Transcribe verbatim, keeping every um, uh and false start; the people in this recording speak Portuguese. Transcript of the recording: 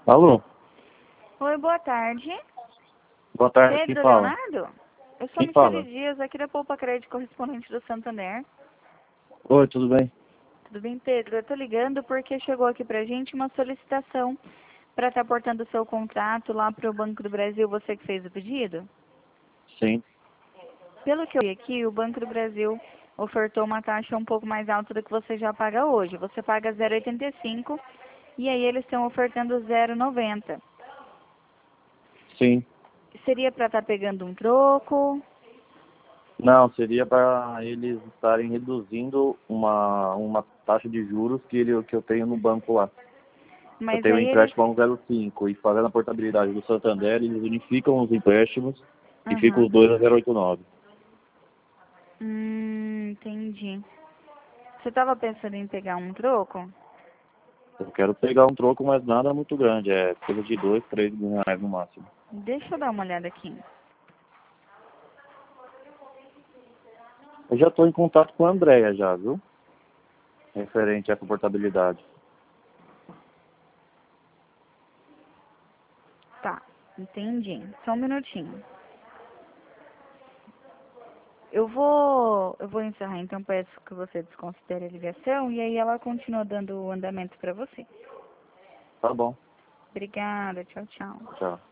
Alô? Oi, boa tarde. Boa tarde, quem Pedro fala? Leonardo? Eu sou Quem Michele fala? Dias, aqui da Poupa Crédito, correspondente do Santander. Oi, tudo bem? Tudo bem, Pedro? Eu tô ligando porque chegou aqui pra gente uma solicitação para estar portando o seu contrato lá pro Banco do Brasil, você que fez o pedido? Sim. Pelo que eu vi aqui, o Banco do Brasil ofertou uma taxa um pouco mais alta do que você já paga hoje. Você paga zero vírgula oitenta e cinco e aí eles estão ofertando zero vírgula noventa. Sim. Seria para estar pegando um troco? Não, seria para eles estarem reduzindo uma, uma taxa de juros que, ele, que eu tenho no banco lá. Eu Mas tenho um aí eles... empréstimo a um zero vírgula cinco e fazendo a portabilidade do Santander, eles unificam os empréstimos e ficam Aham. os dois a zero vírgula oitenta e nove. Hum, entendi. Você estava pensando em pegar um troco? Eu quero pegar um troco, mas nada muito grande. É coisa de dois, três mil reais no máximo. Deixa eu dar uma olhada aqui. Eu já estou em contato com a Andrea já, viu? Referente a essa portabilidade. Tá, entendi. Só um minutinho. Eu vou, eu vou encerrar, então peço que você desconsidere a ligação e aí ela continua dando o andamento para você. Tá bom. Obrigada, tchau, tchau. Tchau.